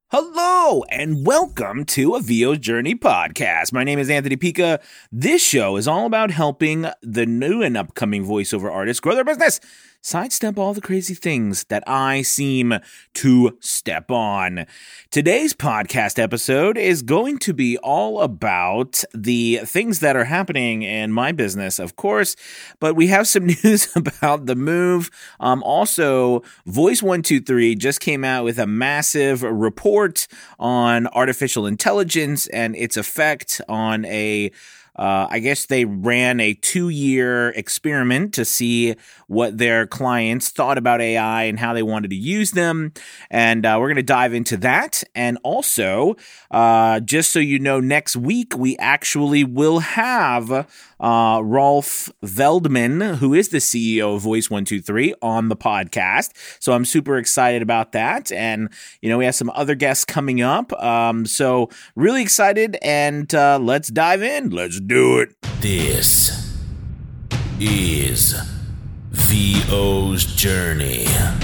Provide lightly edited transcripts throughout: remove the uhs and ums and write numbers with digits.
Hello and welcome to a VO's Journey podcast. My name is Anthony Pica. This show is all about helping the new and upcoming voiceover artists grow their business, sidestep all the crazy things that I seem to step on. Today's podcast episode is going to be all about the things that are happening in my business, of course, but we have some news about the move. Also, Voice123 just came out with a massive report on artificial intelligence and its effect on I guess they ran a 2-year experiment to see what their clients thought about AI and how they wanted to use them. And we're going to dive into that. And also, just so you know, next week we actually will have Rolf Veldman, who is the CEO of Voice123, on the podcast. So I'm super excited about that. And, you know, we have some other guests coming up. So really excited. And let's dive in. Let's do it. This is VO's Journey.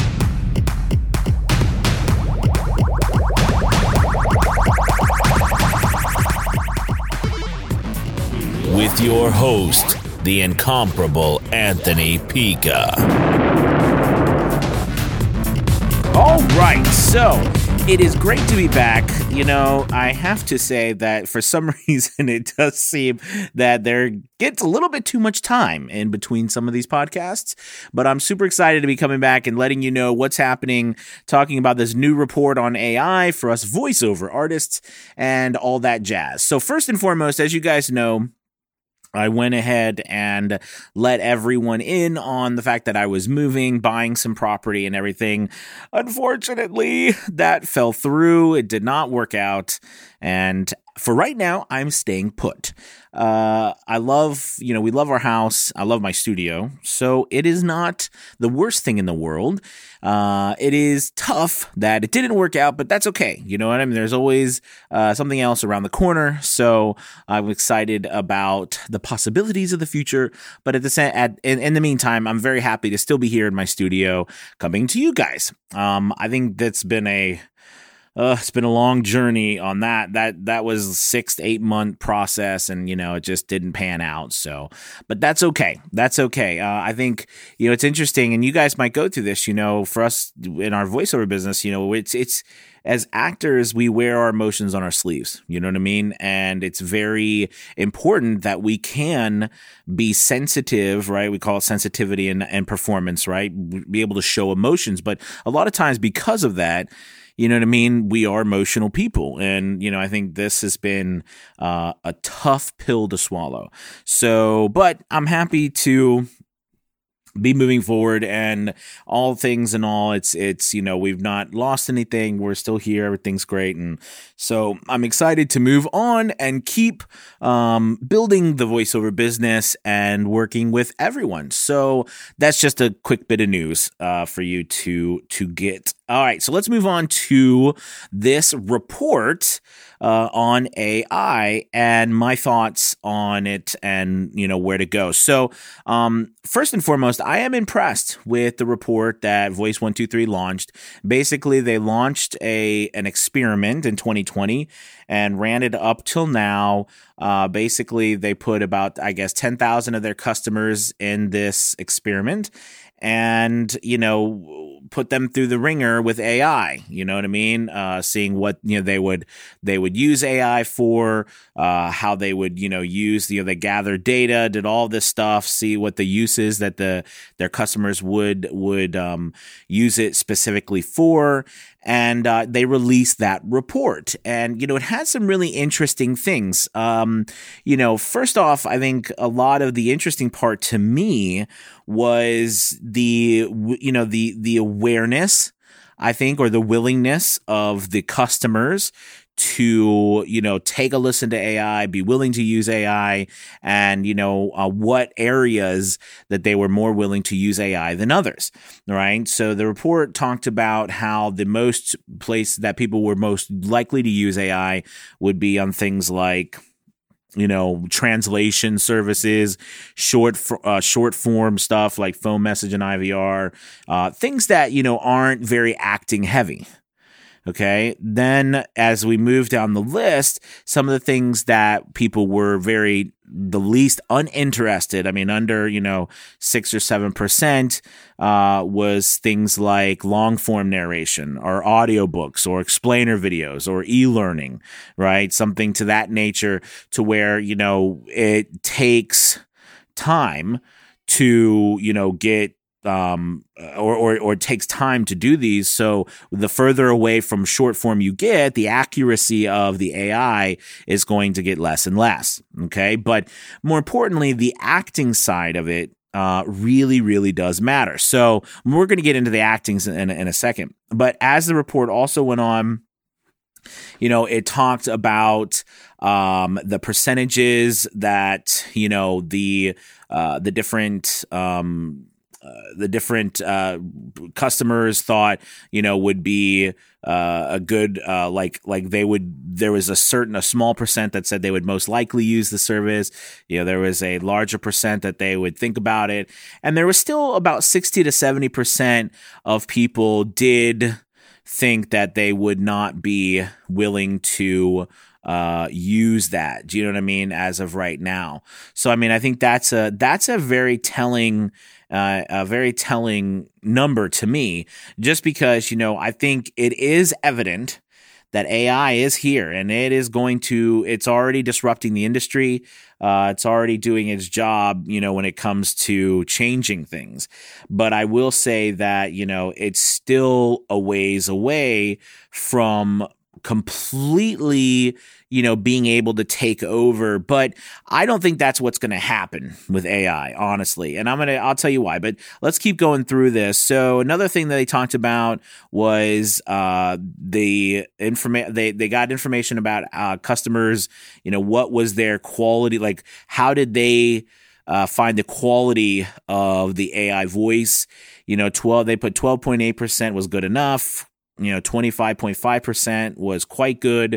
With your host, the incomparable Anthony Pica. All right, so it is great to be back. You know, I have to say that for some reason it does seem that there gets a little bit too much time in between some of these podcasts, but I'm super excited to be coming back and letting you know what's happening, talking about this new report on AI for us voiceover artists and all that jazz. So first and foremost, as you guys know, I went ahead and let everyone in on the fact that I was moving, buying some property and everything. Unfortunately, that fell through. It did not work out. And for right now, I'm staying put. We love our house. I love my studio. So it is not the worst thing in the world. It is tough that it didn't work out, but that's okay. You know what I mean? There's always something else around the corner. So I'm excited about the possibilities of the future. But in the meantime, I'm very happy to still be here in my studio coming to you guys. I think that's been it's been a long journey on that. That was a 6 to 8 month process, and it just didn't pan out. So, but that's okay. That's okay. I think it's interesting, and you guys might go through this. For us in our voiceover business, it's as actors, we wear our emotions on our sleeves. You know what I mean? And it's very important that we can be sensitive, right? We call it sensitivity and performance, right? Be able to show emotions, but a lot of times because of that. You know what I mean? We are emotional people. And, I think this has been a tough pill to swallow. So, but I'm happy to be moving forward, and all things and all, it's we've not lost anything. We're still here. Everything's great. And so I'm excited to move on and keep building the voiceover business and working with everyone. So that's just a quick bit of news for you to get. All right, so let's move on to this report on AI and my thoughts on it and, where to go. So first and foremost, I am impressed with the report that Voice123 launched. Basically, they launched an experiment in 2020 and ran it up till now. Basically, they put about, 10,000 of their customers in this experiment and, put them through the ringer with AI, you know what I mean? Seeing what, they would use AI for, how they would, use, they gather data, did all this stuff, see what the uses that their customers would use it specifically for. And they released that report. And, it had some really interesting things. First off, I think a lot of the interesting part to me was the awareness, I think, or the willingness of the customers to, take a listen to AI, be willing to use AI, and, what areas that they were more willing to use AI than others, right? So the report talked about how the most place that people were most likely to use AI would be on things like, translation services, short form stuff like phone message and IVR, things that, aren't very acting heavy. Okay. Then as we move down the list, some of the things that people were the least uninterested, I mean, under, 6 or 7%, was things like long form narration or audiobooks or explainer videos or e-learning, right? Something to that nature, to where, it takes time to, get or it takes time to do these. So the further away from short form you get, the accuracy of the AI is going to get less and less. Okay. But more importantly, the acting side of it really, really does matter. So we're going to get into the actings in a second. But as the report also went on, it talked about the percentages that, the different customers thought, would be a good, there was a small percent that said they would most likely use the service. There was a larger percent that they would think about it. And there was still about 60 to 70% of people did think that they would not be willing to use that. Do you know what I mean? As of right now. So, I mean, I think that's a very telling number to me, just because, I think it is evident that AI is here and it's already disrupting the industry. It's already doing its job, when it comes to changing things. But I will say that, it's still a ways away from completely, being able to take over. But I don't think that's what's going to happen with AI, honestly. And I'll tell you why, but let's keep going through this. So another thing that they talked about was they got information about customers, what was their quality, like how did they find the quality of the AI voice. They put 12.8% was good enough. 25.5% was quite good,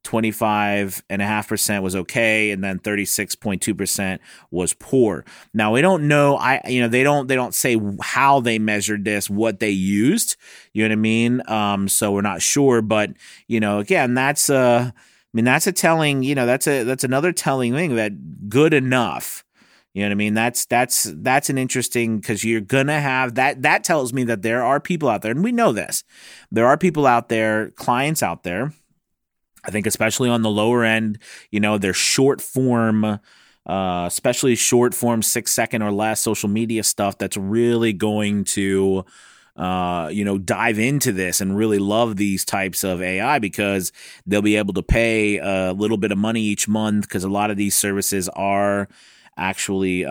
25.5% was okay, and then 36.2% was poor. Now we don't know. They don't say how they measured this, what they used. You know what I mean? So we're not sure. But again, that's a telling. That's another telling thing, that good enough. You know what I mean? That's an interesting, because you're gonna have that. That tells me that there are people out there, and we know this. There are people out there, clients out there. I think especially on the lower end, their short form, especially short form 6-second or less social media stuff that's really going to dive into this and really love these types of AI, because they'll be able to pay a little bit of money each month, because a lot of these services are actually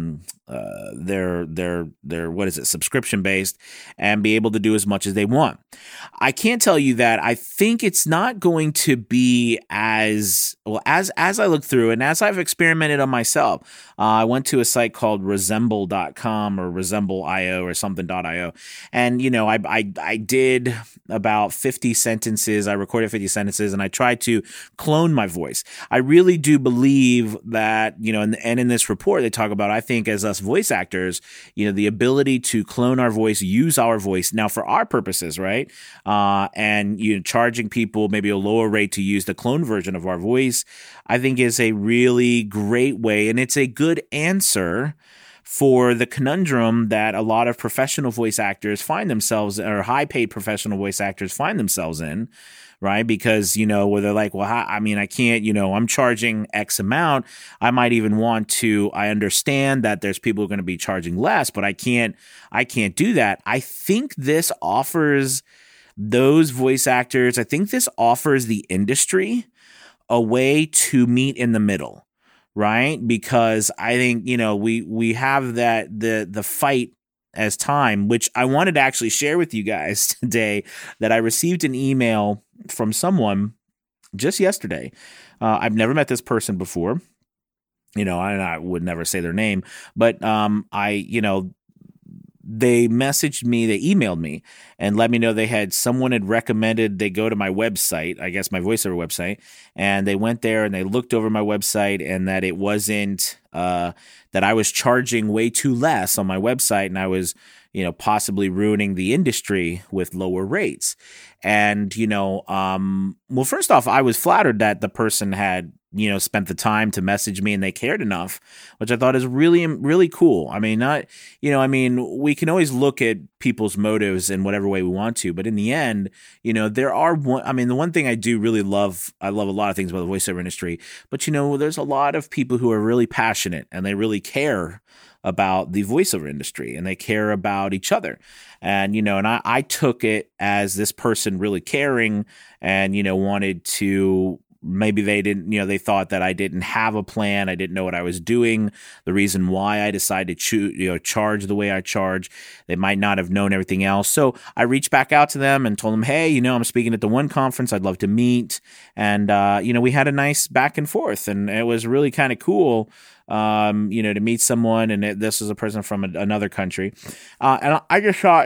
they're subscription based, and be able to do as much as they want. I can't tell you that I think it's not going to be as well as I look through and as I've experimented on myself. I went to a site called resemble.com or resemble.io or something.io, and I did about 50 sentences. I recorded 50 sentences and I tried to clone my voice. I really do believe that, and in this report they talk about, I think as us voice actors, the ability to clone our voice, use our voice now for our purposes, right? And charging people maybe a lower rate to use the clone version of our voice, I think is a really great way, and it's a good answer for the conundrum that a lot of professional voice actors find themselves, or high-paid professional voice actors find themselves in, right? Because, where they're like, well, I can't, I'm charging X amount. I might even want to, I understand that there's people who are going to be charging less, but I can't do that. I think this offers those voice actors, I think this offers the industry a way to meet in the middle, right? Because I think, we have that, the fight as time, which I wanted to actually share with you guys today, that I received an email from someone just yesterday. I've never met this person before, and I would never say their name, but they messaged me, they emailed me and let me know someone had recommended they go to my website, I guess my voiceover website, and they went there and they looked over my website, and that it wasn't, that I was charging way too less on my website, and I was, possibly ruining the industry with lower rates. And, well, first off, I was flattered that the person had, spent the time to message me and they cared enough, which I thought is really, really cool. I mean, we can always look at people's motives in whatever way we want to, but in the end, there are the one thing I do really love, I love a lot of things about the voiceover industry, but there's a lot of people who are really passionate and they really care about the voiceover industry and they care about each other. And, and I took it as this person really caring and, wanted to, maybe they didn't, they thought that I didn't have a plan. I didn't know what I was doing. The reason why I decided to charge the way I charge, they might not have known everything else. So I reached back out to them and told them, hey, I'm speaking at the one conference. I'd love to meet. And, we had a nice back and forth and it was really kind of cool. To meet someone, and this is a person from another country. And I just thought,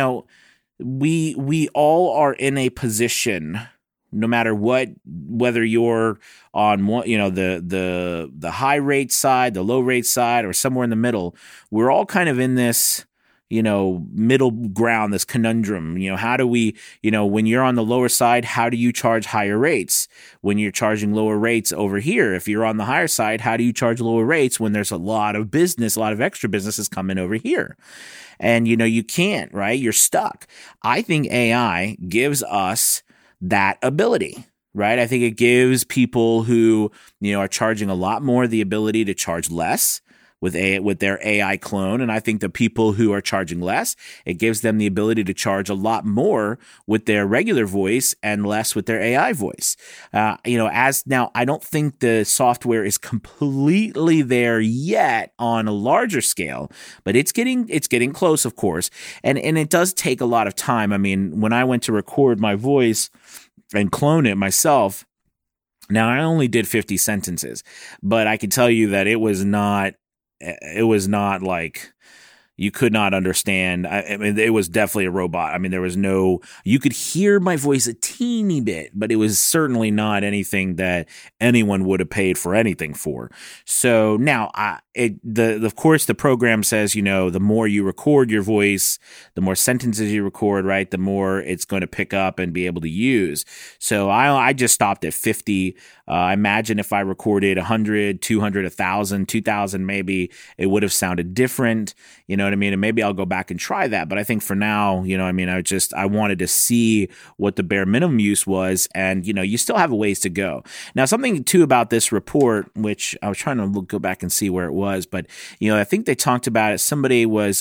we all are in a position, no matter what, whether you're on one, the high rate side, the low rate side, or somewhere in the middle, we're all kind of in this, middle ground, this conundrum. How do we, when you're on the lower side, how do you charge higher rates when you're charging lower rates over here? If you're on the higher side, how do you charge lower rates when there's a lot of business, a lot of extra businesses coming over here? And, you can't, right? You're stuck. I think AI gives us that ability, right? I think it gives people who, are charging a lot more the ability to charge less with their AI clone. And I think the people who are charging less, it gives them the ability to charge a lot more with their regular voice and less with their AI voice. As now, I don't think the software is completely there yet on a larger scale, but it's getting close, of course. And it does take a lot of time. I mean, when I went to record my voice and clone it myself, now I only did 50 sentences, but I can tell you that it was not like you could not understand. I mean, it was definitely a robot. I mean, you could hear my voice a teeny bit, but it was certainly not anything that anyone would have paid for anything for. So now of course the program says, the more you record your voice, the more sentences you record, right? The more it's going to pick up and be able to use. So I just stopped at 50. I imagine if I recorded 100, 200, 1,000, 2,000, maybe it would have sounded different. You know what I mean? And maybe I'll go back and try that. But I think for now, I wanted to see what the bare minimum use was. And, you still have a ways to go. Now, something too about this report, which I was trying to go back and see where it was, but, I think they talked about it. Somebody was,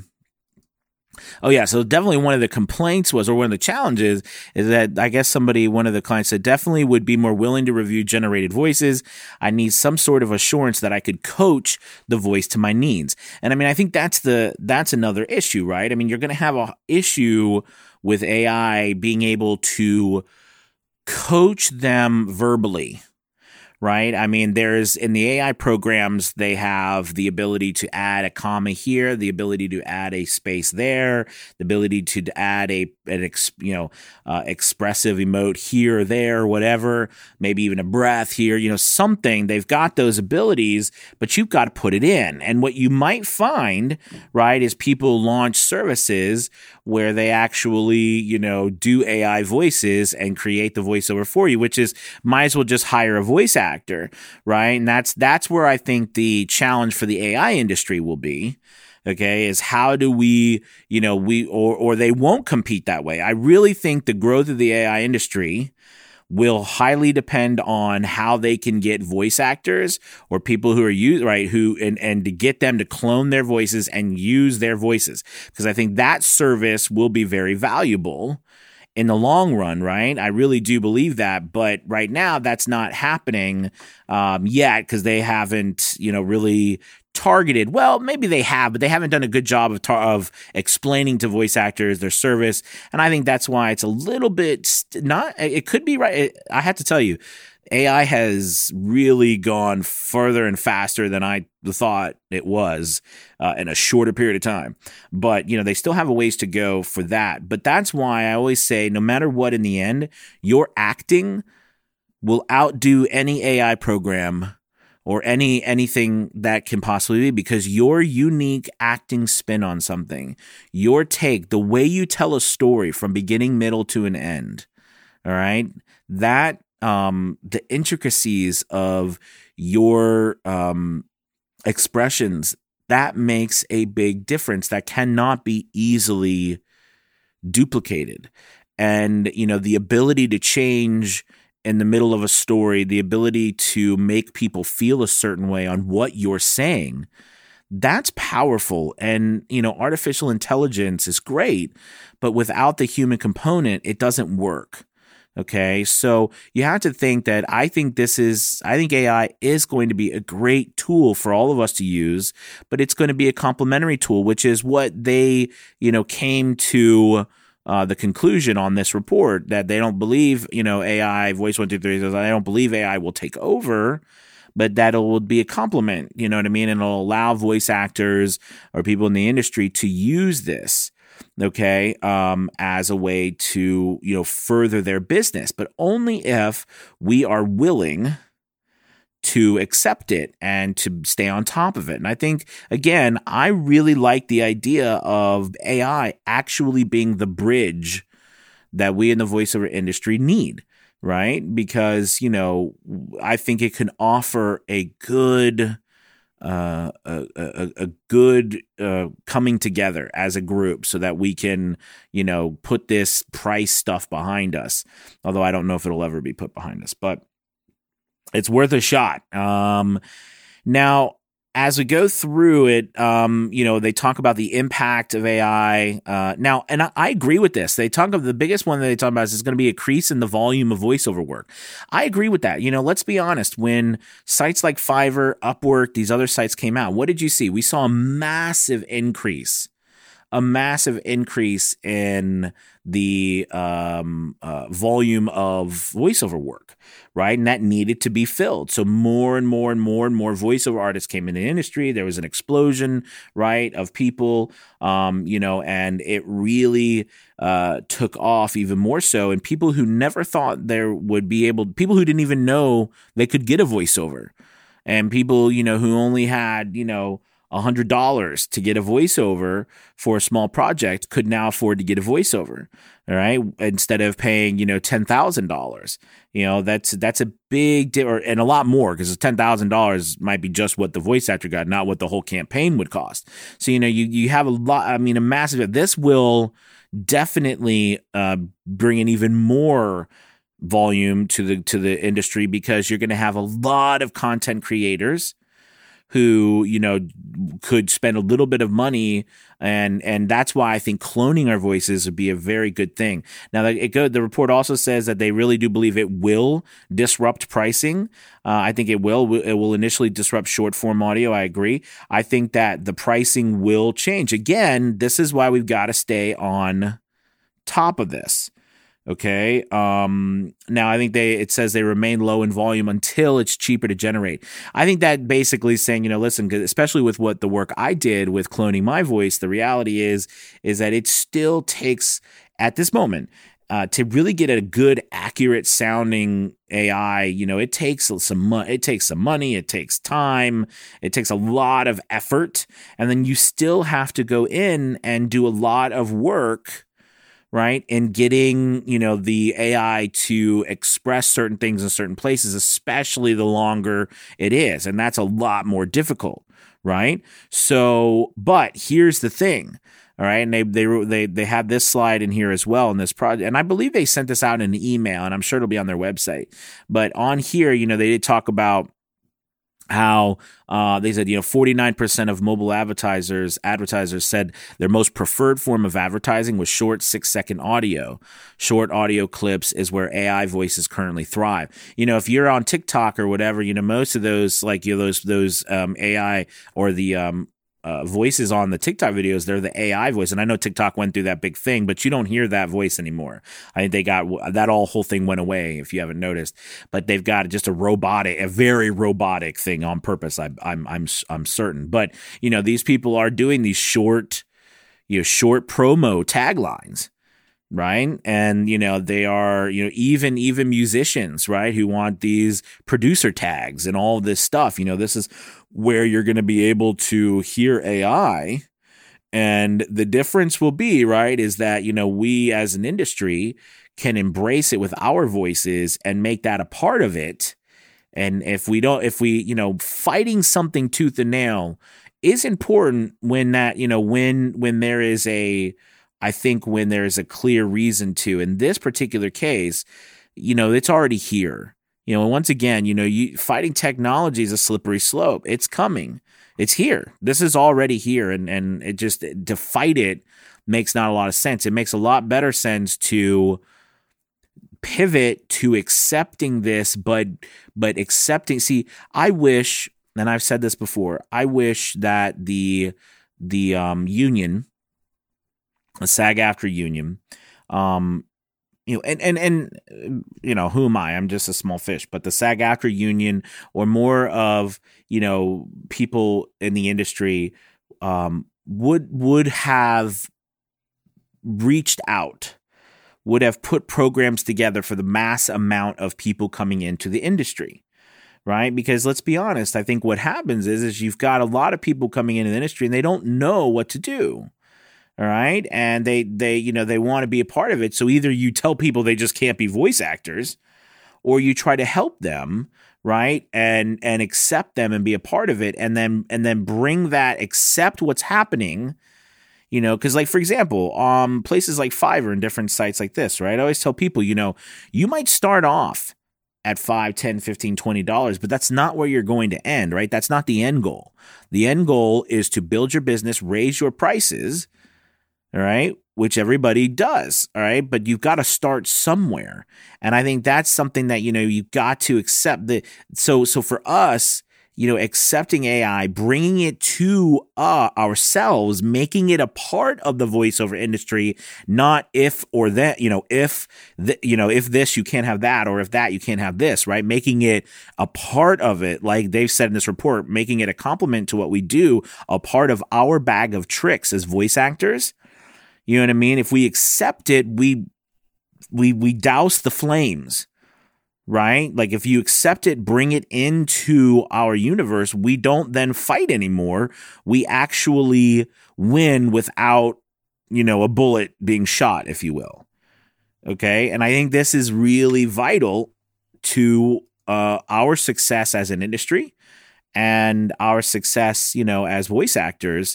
so definitely one of the complaints was, or one of the challenges is that I guess one of the clients said, definitely would be more willing to review generated voices. I need some sort of assurance that I could coach the voice to my needs. And I mean, I think that's another issue, right? I mean, you're going to have an issue with AI being able to coach them verbally. Right. I mean, in the AI programs, they have the ability to add a comma here, the ability to add a space there, the ability to add expressive emote here or there, whatever, maybe even a breath here, something. They've got those abilities, but you've got to put it in. And what you might find, right, is people launch services where they actually, do AI voices and create the voiceover for you, which is might as well just hire a voice actor, right? And that's where I think the challenge for the AI industry will be. Okay, is how do we, or they won't compete that way. I really think the growth of the AI industry will highly depend on how they can get voice actors or people who are and to get them to clone their voices and use their voices, because I think that service will be very valuable in the long run, right? I really do believe that, but right now that's not happening yet because they haven't, really targeted. Well, maybe they have, but they haven't done a good job of explaining to voice actors their service, and I think that's why it's a little bit it could be right. I have to tell you, AI has really gone further and faster than I thought it was in a shorter period of time. But, they still have a ways to go for that. But that's why I always say, no matter what, in the end, your acting will outdo any AI program or anything that can possibly be, because your unique acting spin on something, your take, the way you tell a story from beginning, middle to an end, all right, that the intricacies of your expressions, that makes a big difference that cannot be easily duplicated. And, you know, the ability to change in the middle of a story, the ability to make people feel a certain way on what you're saying, that's powerful. And, you know, artificial intelligence is great, but without the human component, it doesn't work. Okay. So you have to think that I think AI is going to be a great tool for all of us to use, but it's going to be a complementary tool, which is what they, you know, came to the conclusion on this report, that they don't believe, you know, AI, Voice 123 says, I don't believe AI will take over, but that it will be a complement, you know what I mean? And it'll allow voice actors or people in the industry to use this, okay, as a way to, you know, further their business, but only if we are willing to accept it and to stay on top of it. And I think, again, I really like the idea of AI actually being the bridge that we in the voiceover industry need, right? Because, you know, I think it can offer a good coming together as a group so that we can, you know, put this price stuff behind us. Although I don't know if it'll ever be put behind us, but it's worth a shot. Now, as we go through it, you know, they talk about the impact of AI. Now, and I agree with this. They talk of the biggest one that they talk about is going to be a increase in the volume of voiceover work. I agree with that. You know, let's be honest. When sites like Fiverr, Upwork, these other sites came out, what did you see? We saw a massive increase in the volume of voiceover work, right? And that needed to be filled. So more and more voiceover artists came in the industry. There was an explosion, right, of people, you know, and it really took off even more so. And people who never thought there would be people who didn't even know they could get a voiceover, and people, you know, who only had, you know, $100 to get a voiceover for a small project could now afford to get a voiceover. All right. Instead of paying, you know, $10,000, you know, that's a big and a lot more, because $10,000 might be just what the voice actor got, not what the whole campaign would cost. So, you know, you have a lot, I mean, a massive, this will definitely bring in even more volume to the industry, because you're going to have a lot of content creators who, you know, could spend a little bit of money, and that's why I think cloning our voices would be a very good thing. Now, the report also says that they really do believe it will disrupt pricing. I think it will. It will initially disrupt short form audio. I agree. I think that the pricing will change. Again, this is why we've got to stay on top of this. Okay. Now I think it says they remain low in volume until it's cheaper to generate. I think that basically is saying, you know, listen, especially with what the work I did with cloning my voice, the reality is that it still takes, at this moment, to really get a good, accurate sounding AI, you know, it takes some money, it takes time, it takes a lot of effort, and then you still have to go in and do a lot of work, right, in getting, you know, the AI to express certain things in certain places, especially the longer it is. And that's a lot more difficult, right? So, but here's the thing, all right, and they had this slide in here as well in this project, and I believe they sent this out in an email, and I'm sure it'll be on their website. But on here, you know, they did talk about how they said, you know, 49% of mobile advertisers said their most preferred form of advertising was short 6-second audio. Short audio clips is where AI voices currently thrive. You know, if you're on TikTok or whatever, you know, most of those, like, you know, those AI or the voices on the TikTok videos, they're the AI voice. And I know TikTok went through that big thing, but you don't hear that voice anymore. I think they got that whole thing went away, if you haven't noticed. But they've got just a very robotic thing on purpose. I'm certain. But, you know, these people are doing these short promo taglines. right? And, they are, even musicians, right, who want these producer tags and all this stuff. This is where you're going to be able to hear AI. And the difference will be, right, is that, we as an industry can embrace it with our voices and make that a part of it. And if we, fighting something tooth and nail is important when that, when there is when there's a clear reason to. In this particular case, it's already here. And once again, fighting technology is a slippery slope. It's coming. It's here. This is already here. And it just, to fight it makes not a lot of sense. It makes a lot better sense to pivot to accepting this, but accepting. See, I wish, and I've said this before, I wish that the union, the SAG-AFTRA union, and who am I? I'm just a small fish. But the SAG-AFTRA union, or more of people in the industry, would have reached out, would have put programs together for the mass amount of people coming into the industry. Right? Because let's be honest, I think what happens is you've got a lot of people coming into the industry and they don't know what to do. All right. And they want to be a part of it. So either you tell people they just can't be voice actors, or you try to help them, right? And accept them and be a part of it. And then bring that, accept what's happening, because like, for example, places like Fiverr and different sites like this, right? I always tell people, you might start off at $5, $10, $15, $20, but that's not where you're going to end, right? That's not the end goal. The end goal is to build your business, raise your prices, all right, which everybody does, all right, but you've got to start somewhere. And I think that's something that, you've got to accept. So for us, accepting AI, bringing it to ourselves, making it a part of the voiceover industry, not if or that, if this, you can't have that, or if that, you can't have this, right? Making it a part of it, like they've said in this report, making it a complement to what we do, a part of our bag of tricks as voice actors. You know what I mean? If we accept it, we douse the flames. Right? Like if you accept it, bring it into our universe, we don't then fight anymore. We actually win without, a bullet being shot, if you will. Okay. And I think this is really vital to our success as an industry and our success, as voice actors.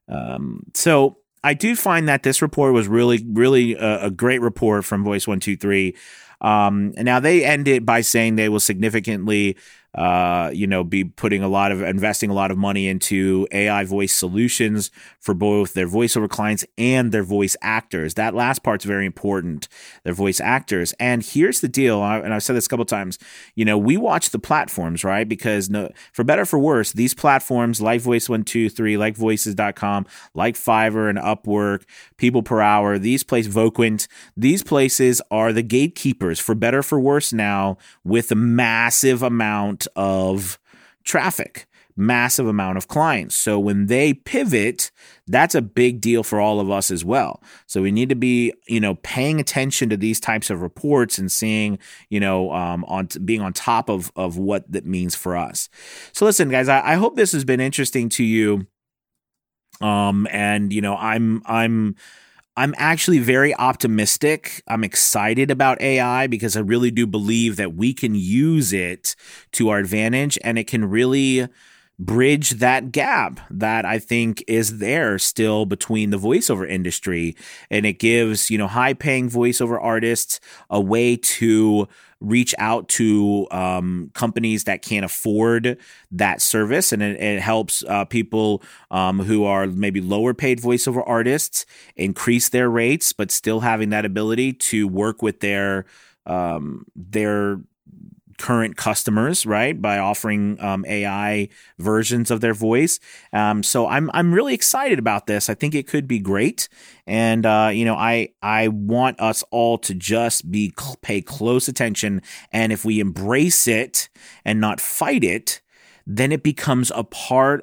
So I do find that this report was really, really a great report from Voice 123. And now they end it by saying they will significantly, be investing a lot of money into AI voice solutions for both their voiceover clients and their voice actors. That last part's very important, their voice actors. And here's the deal, and I've said this a couple times, we watch the platforms, right? Because for better or for worse, these platforms like Voice 123, like Voices.com, like Fiverr and Upwork, People Per Hour, these places, Voquent, these places are the gatekeepers, for better or for worse now, with a massive amount of traffic, massive amount of clients. So when they pivot, that's a big deal for all of us as well. So we need to be, paying attention to these types of reports and seeing, being on top of what that means for us. So listen, guys, I hope this has been interesting to you. I'm actually very optimistic. I'm excited about AI because I really do believe that we can use it to our advantage, and it can really bridge that gap that I think is there still between the voiceover industry. And it gives, high paying voiceover artists a way to reach out to companies that can't afford that service. And it helps people who are maybe lower paid voiceover artists increase their rates, but still having that ability to work with their current customers, right, by offering AI versions of their voice. So I'm really excited about this. I think it could be great, and I want us all to just pay close attention. And if we embrace it and not fight it, then it becomes a part of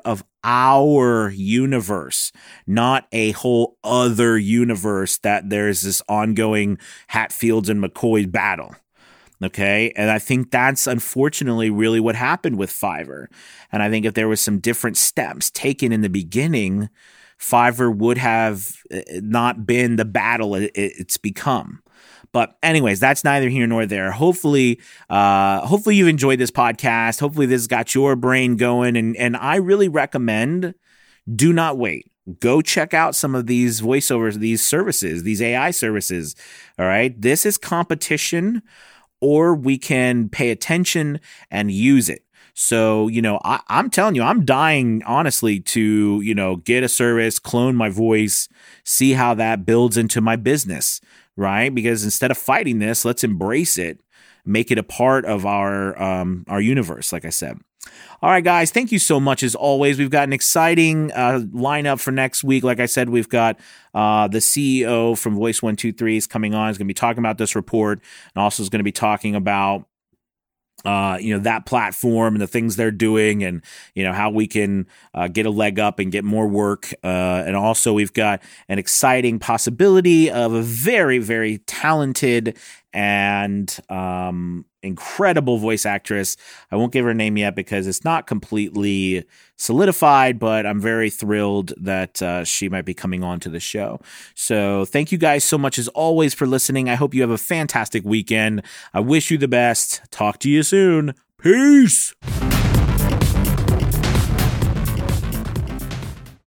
our universe, not a whole other universe that there's this ongoing Hatfields and McCoy battle. Okay. And I think that's unfortunately really what happened with Fiverr. And I think if there was some different steps taken in the beginning, Fiverr would have not been the battle it's become. But anyways, that's neither here nor there. Hopefully you've enjoyed this podcast. Hopefully this got your brain going. And I really recommend, do not wait. Go check out some of these voiceovers, these services, these AI services. All right. This is competition, or we can pay attention and use it. So, I'm telling you, I'm dying, honestly, to, get a service, clone my voice, see how that builds into my business, right? Because instead of fighting this, let's embrace it, make it a part of our universe, like I said. All right, guys, thank you so much. As always, we've got an exciting lineup for next week. Like I said, we've got the CEO from Voice 123 is coming on. He's going to be talking about this report, and also is going to be talking about that platform and the things they're doing, and, how we can get a leg up and get more work. And also we've got an exciting possibility of a very, very talented and incredible voice actress. I won't give her name yet because it's not completely solidified, but I'm very thrilled that she might be coming on to the show. So thank you guys so much as always for listening. I hope you have a fantastic weekend. I wish you the best. Talk to you soon. Peace.